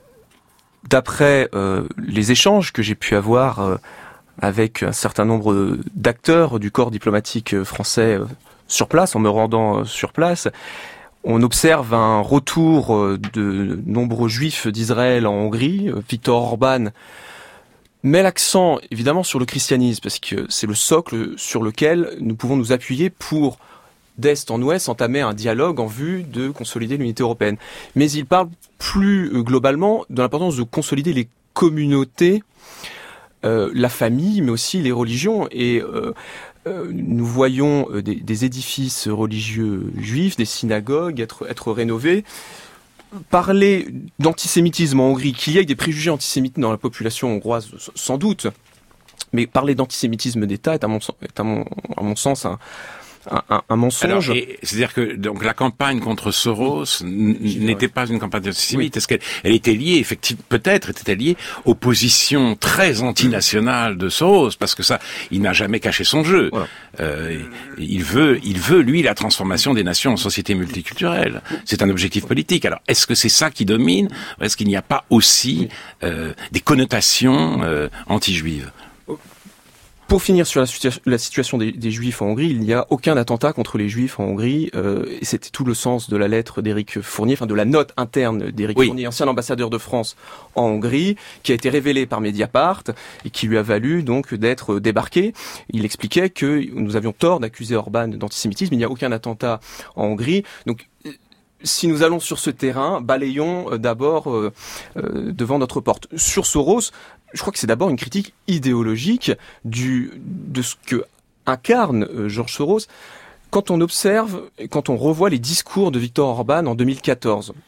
Speaker 3: d'après euh, les échanges que j'ai pu avoir euh, avec un certain nombre d'acteurs du corps diplomatique français euh, sur place, en me rendant euh, sur place, on observe un retour euh, de nombreux juifs d'Israël en Hongrie. Viktor Orban met l'accent évidemment sur le christianisme, parce que c'est le socle sur lequel nous pouvons nous appuyer pour, d'est en ouest, entamer un dialogue en vue de consolider l'unité européenne. Mais il parle plus globalement de l'importance de consolider les communautés, euh, la famille, mais aussi les religions. Et euh, euh, nous voyons des, des édifices religieux juifs, des synagogues être, être rénovés. Parler d'antisémitisme en Hongrie, qu'il y ait des préjugés antisémites dans la population hongroise, sans doute, mais parler d'antisémitisme d'État est à mon, est à mon, à mon sens un, un, un mensonge.
Speaker 1: C'est-à-dire que donc la campagne contre Soros oui. n'était pas une campagne antisémite. Oui. Est-ce qu'elle elle était liée, effectivement, peut-être était-elle liée aux positions très antinationales de Soros, parce que ça, il n'a jamais caché son jeu. Voilà. Euh, il veut, il veut lui la transformation des nations en société multiculturelle. C'est un objectif politique. Alors, est-ce que c'est ça qui domine, ou est-ce qu'il n'y a pas aussi euh, des connotations euh, anti-juives?
Speaker 3: Pour finir sur la, situa- la situation des, des Juifs en Hongrie, il n'y a aucun attentat contre les Juifs en Hongrie. Euh, et c'était tout le sens de la lettre d'Éric Fournier, enfin de la note interne d'Éric oui. Fournier, ancien ambassadeur de France en Hongrie, qui a été révélée par Mediapart et qui lui a valu donc d'être débarqué. Il expliquait que nous avions tort d'accuser Orban d'antisémitisme. Il n'y a aucun attentat en Hongrie. Donc, si nous allons sur ce terrain, balayons d'abord euh, euh, devant notre porte. Sur Soros, je crois que c'est d'abord une critique idéologique du, de ce que incarne euh, George Soros. Quand on observe, quand on revoit les discours de Viktor Orban en deux mille quatorze,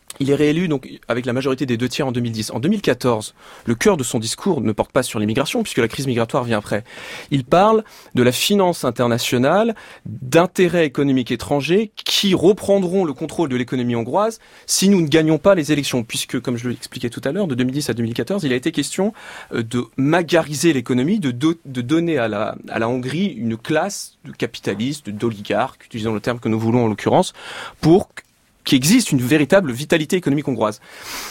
Speaker 3: Il est réélu donc avec la majorité des deux tiers en deux mille dix. En deux mille quatorze, le cœur de son discours ne porte pas sur l'immigration, puisque la crise migratoire vient après. Il parle de la finance internationale, d'intérêts économiques étrangers qui reprendront le contrôle de l'économie hongroise si nous ne gagnons pas les élections. Puisque, comme je l'expliquais tout à l'heure, de deux mille dix à deux mille quatorze, il a été question de magariser l'économie, de, do- de donner à la, à la Hongrie une classe de capitalistes, d'oligarques, utilisons le terme que nous voulons en l'occurrence, pour qu'il existe une véritable vitalité économique hongroise.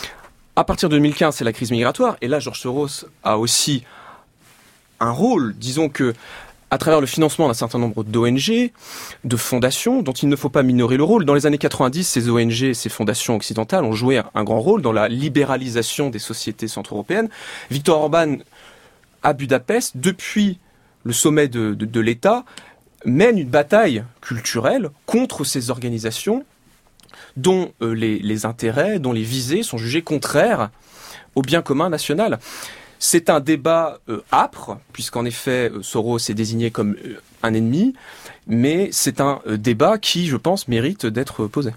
Speaker 3: À partir de deux mille quinze, c'est la crise migratoire, et là, George Soros a aussi un rôle, disons que, à travers le financement d'un certain nombre d'O N G, de fondations, dont il ne faut pas minorer le rôle. Dans les années quatre-vingt-dix, ces O N G, ces fondations occidentales ont joué un grand rôle dans la libéralisation des sociétés centro-européennes. Viktor Orban, à Budapest, depuis le sommet de, de, de l'État, mène une bataille culturelle contre ces organisations dont euh, les, les intérêts, dont les visées sont jugés contraires au bien commun national. C'est un débat euh, âpre, puisqu'en effet, euh, Soros est désigné comme euh, un ennemi, mais c'est un euh, débat qui, je pense, mérite d'être posé.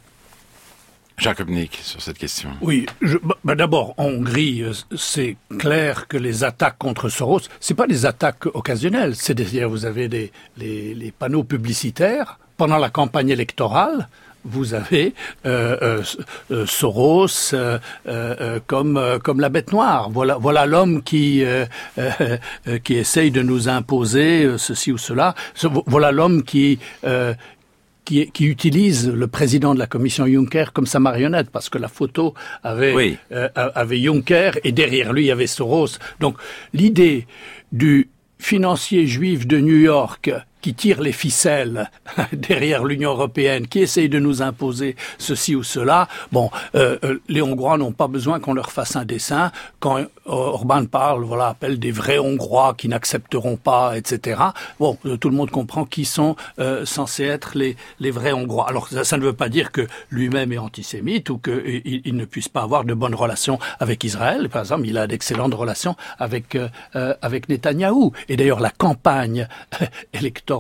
Speaker 1: Jacques Höpnik, sur cette question.
Speaker 2: Oui, je, bah d'abord, en Hongrie, c'est clair que les attaques contre Soros, c'est pas des attaques occasionnelles. C'est-à-dire, vous avez des, les, les panneaux publicitaires pendant la campagne électorale. Vous avez euh, euh, euh, Soros euh, euh, comme euh, comme la bête noire. Voilà voilà l'homme qui euh, euh, qui essaye de nous imposer euh, ceci ou cela. Voilà l'homme qui euh, Qui, qui utilise le président de la commission Juncker comme sa marionnette, parce que la photo avait,
Speaker 1: oui.
Speaker 2: euh, avait Juncker et derrière lui il y avait Soros. Donc l'idée du financier juif de New York qui tire les ficelles derrière l'Union européenne, qui essaye de nous imposer ceci ou cela. Bon, euh, euh, les Hongrois n'ont pas besoin qu'on leur fasse un dessin. Quand euh, Orban parle, voilà, appelle des vrais Hongrois qui n'accepteront pas, et cetera. Bon, euh, tout le monde comprend qui sont euh, censés être les, les vrais Hongrois. Alors, ça, ça ne veut pas dire que lui-même est antisémite ou qu'il il ne puisse pas avoir de bonnes relations avec Israël. Par exemple, il a d'excellentes relations avec, euh, euh, avec Netanyahou. Et d'ailleurs, la campagne euh, électorale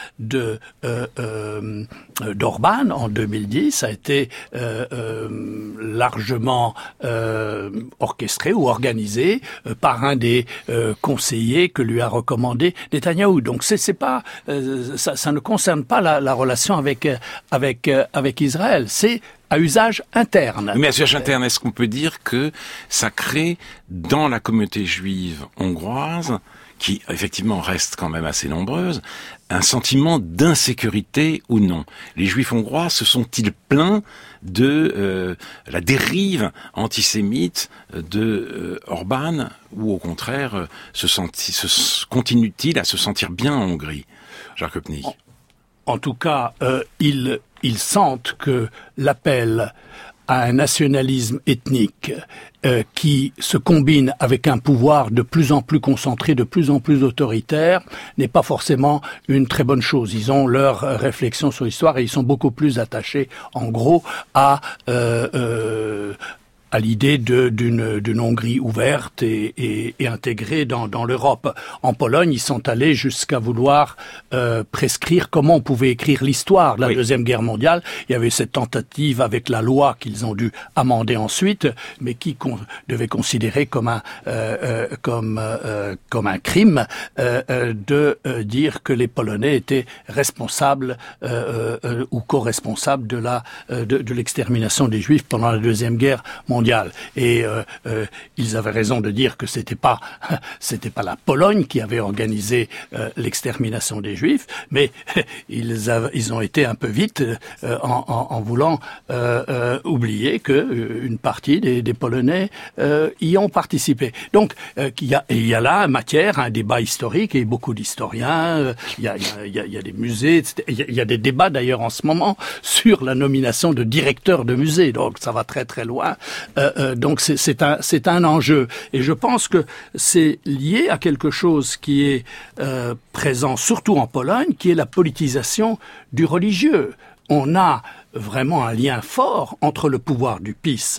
Speaker 2: de euh, euh, d'Orban en deux mille dix a été euh, euh, largement euh, orchestrée ou organisée euh, par un des euh, conseillers que lui a recommandé Netanyahou. Donc c'est c'est pas euh, ça, ça ne concerne pas la, la relation avec avec avec Israël. C'est à usage interne.
Speaker 1: Mais à usage interne, est-ce qu'on peut dire que ça crée dans la communauté juive hongroise, qui effectivement reste quand même assez nombreuse, un sentiment d'insécurité ou non? Les Juifs hongrois se sont-ils plaints de euh, la dérive antisémite de euh, Orban, ou au contraire euh, se, senti, se continuent-ils à se sentir bien en Hongrie? Jacques Höpnik.
Speaker 2: En, en tout cas, euh, ils, ils sentent que l'appel à un nationalisme ethnique euh, qui se combine avec un pouvoir de plus en plus concentré, de plus en plus autoritaire, n'est pas forcément une très bonne chose. Ils ont leur réflexion sur l'histoire et ils sont beaucoup plus attachés, en gros, à euh, euh, à l'idée de, d'une, d'une Hongrie ouverte et, et, et intégrée dans, dans l'Europe. En Pologne, ils sont allés jusqu'à vouloir euh, prescrire comment on pouvait écrire l'histoire de la oui. Deuxième Guerre mondiale. Il y avait cette tentative avec la loi qu'ils ont dû amender ensuite, mais qui con- devait considérer comme un euh, euh, comme euh, comme un crime euh, euh, de euh, dire que les Polonais étaient responsables euh, euh, ou co-responsables de la euh, de, de l'extermination des Juifs pendant la Deuxième Guerre mondiale. Mondiale. Et euh, euh, ils avaient raison de dire que c'était pas c'était pas la Pologne qui avait organisé euh, l'extermination des Juifs, mais ils avaient, ils ont été un peu vite euh, en, en, en voulant euh, euh, oublier que euh, une partie des, des Polonais euh, y ont participé. Donc euh, il y a il y a là matière à un débat historique et beaucoup d'historiens. Euh, il y a il y a il y a des musées, et cetera. Il y a, il y a des débats d'ailleurs en ce moment sur la nomination de directeurs de musées. Donc ça va très très loin. Euh, euh, donc c'est, c'est un c'est un enjeu et je pense que c'est lié à quelque chose qui est euh, présent surtout en Pologne, qui est la politisation du religieux. On a vraiment un lien fort entre le pouvoir du PiS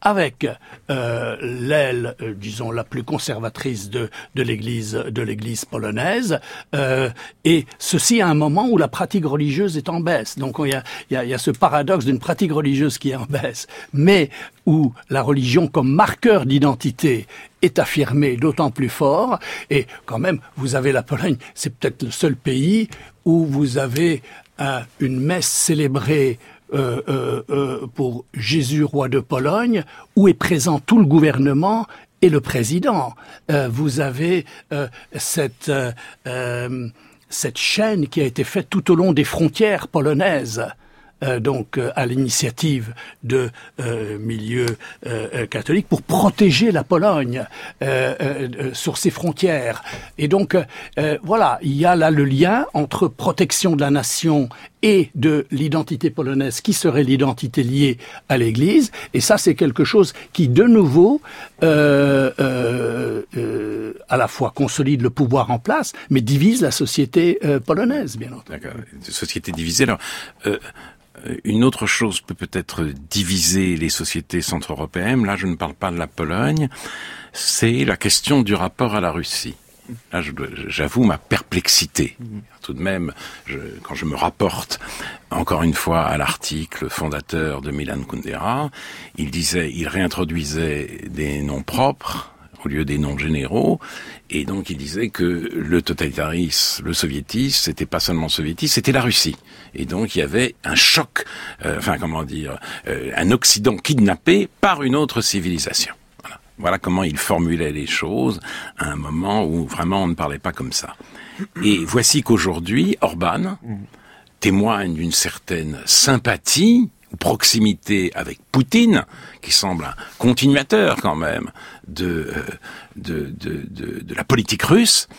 Speaker 2: avec euh, l'aile, euh, disons, la plus conservatrice de, de l'Église de l'Église polonaise, euh, et ceci à un moment où la pratique religieuse est en baisse. Donc il y a, il y a, il y a ce paradoxe d'une pratique religieuse qui est en baisse, mais où la religion comme marqueur d'identité est affirmée d'autant plus fort. Et quand même, vous avez la Pologne, c'est peut-être le seul pays où vous avez euh, une messe célébrée Euh, euh, euh, pour Jésus, roi de Pologne, où est présent tout le gouvernement et le président. Euh, vous avez euh, cette, euh, euh, cette chaîne qui a été faite tout au long des frontières polonaises. Euh, donc euh, à l'initiative de euh, milieux euh, catholiques pour protéger la Pologne euh, euh, sur ses frontières. Et donc euh, voilà, il y a là le lien entre protection de la nation et de l'identité polonaise qui serait l'identité liée à l'Église. Et ça, c'est quelque chose qui, de nouveau, euh, euh, euh, à la fois consolide le pouvoir en place, mais divise la société euh, polonaise, bien entendu.
Speaker 1: D'accord, société divisée. Alors, euh, une autre chose peut peut-être diviser les sociétés centre-européennes, là je ne parle pas de la Pologne, c'est la question du rapport à la Russie. Là, je dois, j'avoue ma perplexité. Tout de même, je, quand je me rapporte encore une fois à l'article fondateur de Milan Kundera, il disait, il réintroduisait des noms propres au lieu des noms généraux, et donc il disait que le totalitarisme, le soviétisme, c'était pas seulement soviétique, c'était la Russie. Et donc il y avait un choc, euh, enfin comment dire, euh, un Occident kidnappé par une autre civilisation. Voilà. Voilà comment il formulait les choses à un moment où vraiment on ne parlait pas comme ça. Et voici qu'aujourd'hui, Orban témoigne d'une certaine sympathie ou proximité avec Poutine, qui semble un continuateur quand même de de de de, de la politique russe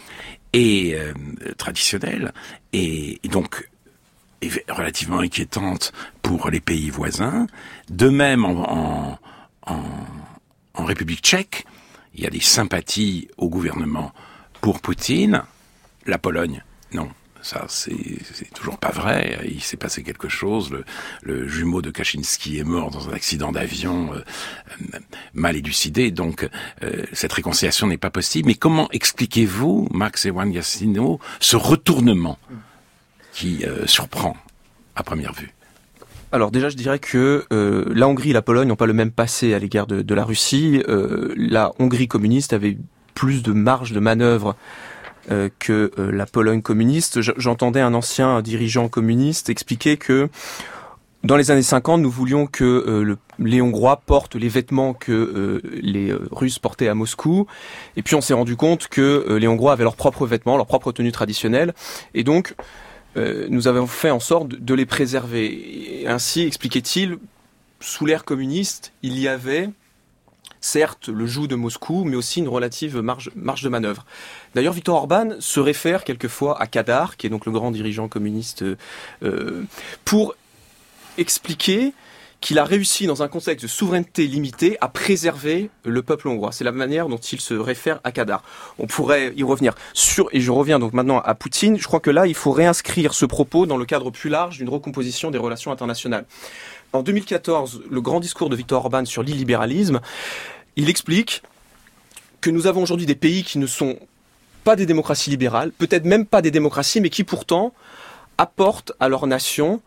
Speaker 1: et euh, traditionnelle, et, et donc est relativement inquiétante pour les pays voisins. De même en, en, en, en République tchèque, il y a des sympathies au gouvernement pour Poutine. La Pologne, non. Ça, c'est, c'est toujours pas vrai. Il s'est passé quelque chose. Le, le jumeau de Kaczynski est mort dans un accident d'avion euh, mal élucidé. Donc, euh, cette réconciliation n'est pas possible. Mais comment expliquez-vous, Max Ewan Gassino, ce retournement qui euh, surprend à première vue?
Speaker 3: Alors déjà, je dirais que euh, la Hongrie et la Pologne n'ont pas le même passé à l'égard de, de la Russie. Euh, la Hongrie communiste avait plus de marge de manœuvre Euh, que euh, la Pologne communiste. J'entendais un ancien dirigeant communiste expliquer que dans les années cinquante, nous voulions que euh, le, les Hongrois portent les vêtements que euh, les euh, Russes portaient à Moscou. Et puis on s'est rendu compte que euh, les Hongrois avaient leurs propres vêtements, leurs propres tenues traditionnelles. Et donc, euh, nous avons fait en sorte de, de les préserver. Et ainsi, expliquait-il, sous l'ère communiste, il y avait certes le joug de Moscou, mais aussi une relative marge, marge de manœuvre. D'ailleurs, Viktor Orban se réfère quelquefois à Kadar, qui est donc le grand dirigeant communiste, euh, pour expliquer qu'il a réussi, dans un contexte de souveraineté limitée, à préserver le peuple hongrois. C'est la manière dont il se réfère à Kadar. On pourrait y revenir. Sur, et je reviens donc maintenant à Poutine. Je crois que là, il faut réinscrire ce propos dans le cadre plus large d'une recomposition des relations internationales. En deux mille quatorze, le grand discours de Viktor Orban sur l'illibéralisme, il explique que nous avons aujourd'hui des pays qui ne sont pas des démocraties libérales, peut-être même pas des démocraties, mais qui pourtant apportent à leur nation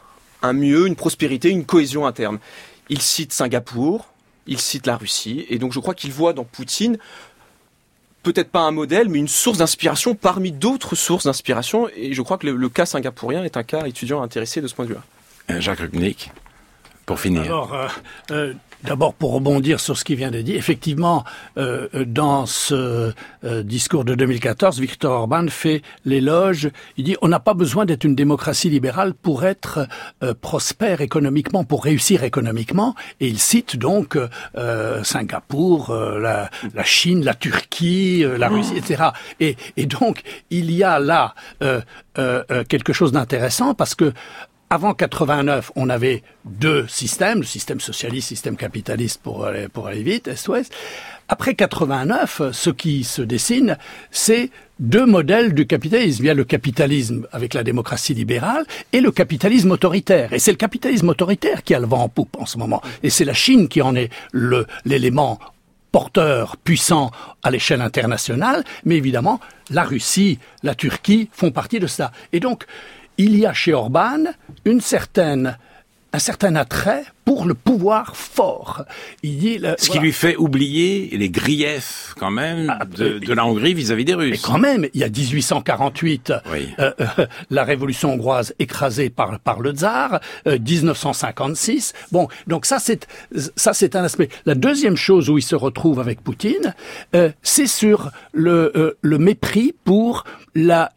Speaker 3: un mieux, une prospérité, une cohésion interne. Il cite Singapour, il cite la Russie, et donc je crois qu'il voit dans Poutine peut-être pas un modèle, mais une source d'inspiration parmi d'autres sources d'inspiration, et je crois que le, le cas singapourien est un cas étudiant intéressé de ce point de vue-là.
Speaker 1: Jacques Rupnik, pour finir.
Speaker 2: Alors, euh, euh, d'abord, pour rebondir sur ce qui vient d'être dit, effectivement, euh, dans ce euh, discours de deux mille quatorze, Viktor Orban fait l'éloge. Il dit on n'a pas besoin d'être une démocratie libérale pour être euh, prospère économiquement, pour réussir économiquement. Et il cite donc euh, Singapour, euh, la, la Chine, la Turquie, euh, la Russie, et cetera. Et, et donc, il y a là euh, euh, quelque chose d'intéressant parce que avant quatre-vingt-neuf, on avait deux systèmes, le système socialiste, le système capitaliste pour aller, pour aller vite, Est-Ouest. Après quatre-vingt-neuf, ce qui se dessine, c'est deux modèles du capitalisme. Il y a le capitalisme avec la démocratie libérale et le capitalisme autoritaire. Et c'est le capitalisme autoritaire qui a le vent en poupe en ce moment. Et c'est la Chine qui en est le, l'élément porteur puissant à l'échelle internationale. Mais évidemment, la Russie, la Turquie font partie de ça. Et donc, il y a chez Orban une certaine... un certain attrait pour le pouvoir fort. Il dit, le,
Speaker 1: Ce
Speaker 2: voilà.
Speaker 1: qui lui fait oublier les griefs, quand même,
Speaker 2: Ah,
Speaker 1: de, de la Hongrie vis-à-vis des Russes.
Speaker 2: Mais quand même, il y a dix-huit cent quarante-huit,
Speaker 1: oui.
Speaker 2: euh, euh, la révolution hongroise écrasée par, par le tsar, euh, dix-neuf cent cinquante-six. Bon, donc ça c'est, ça c'est un aspect. La deuxième chose où il se retrouve avec Poutine, euh, c'est sur le, euh, le mépris pour la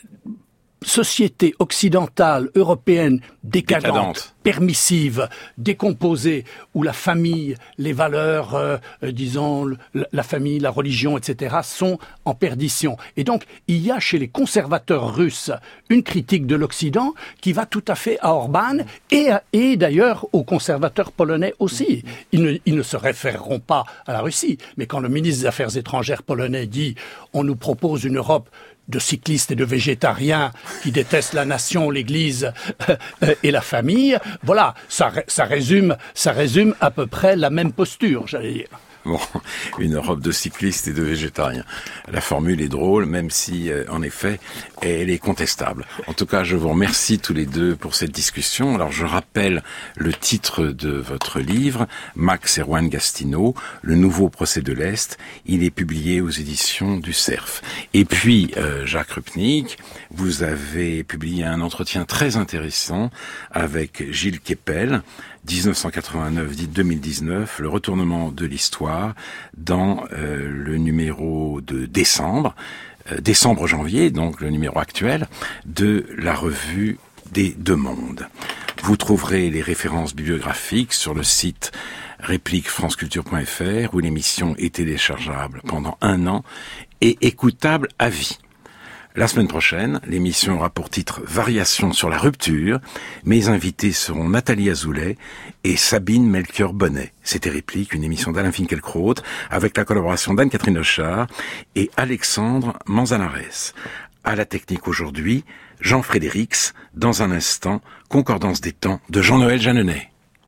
Speaker 2: société occidentale, européenne, décadente,
Speaker 1: Décadente.
Speaker 2: permissive, décomposée, où la famille, les valeurs, euh, euh, disons, le, la famille, la religion, et cetera, sont en perdition. Et donc, il y a chez les conservateurs russes une critique de l'Occident qui va tout à fait à Orban et, à, et d'ailleurs aux conservateurs polonais aussi. Ils ne, ils ne se référeront pas à la Russie, mais quand le ministre des Affaires étrangères polonais dit « on nous propose une Europe » de cyclistes et de végétariens qui détestent la nation, l'Église euh, et la famille. Voilà, ça, ça résume, ça résume à peu près la même posture, j'allais dire.
Speaker 1: Bon, une Europe de cyclistes et de végétariens. La formule est drôle, même si, euh, en effet, elle est contestable. En tout cas, je vous remercie tous les deux pour cette discussion. Alors, je rappelle le titre de votre livre, Max Erwan Gastineau, Le nouveau procès de l'Est. Il est publié aux éditions du Cerf. Et puis, euh, Jacques Rupnik, vous avez publié un entretien très intéressant avec Gilles Kepel, dix-neuf cent quatre-vingt-neuf dit deux mille dix-neuf, le retournement de l'histoire dans euh, le numéro de décembre, euh, décembre-janvier, donc le numéro actuel, de la revue des Deux Mondes. Vous trouverez les références bibliographiques sur le site réplique franceculture point f r où l'émission est téléchargeable pendant un an et écoutable à vie. La semaine prochaine, l'émission aura pour titre « Variations sur la rupture ». Mes invités seront Nathalie Azoulay et Sabine Melchior-Bonnet. C'était Réplique, une émission d'Alain Finkielkraut avec la collaboration d'Anne-Catherine Hochard et Alexandre Manzanares. À la technique aujourd'hui, Jean Frédérix. Dans un instant, Concordance des temps de Jean-Noël Jeanneney.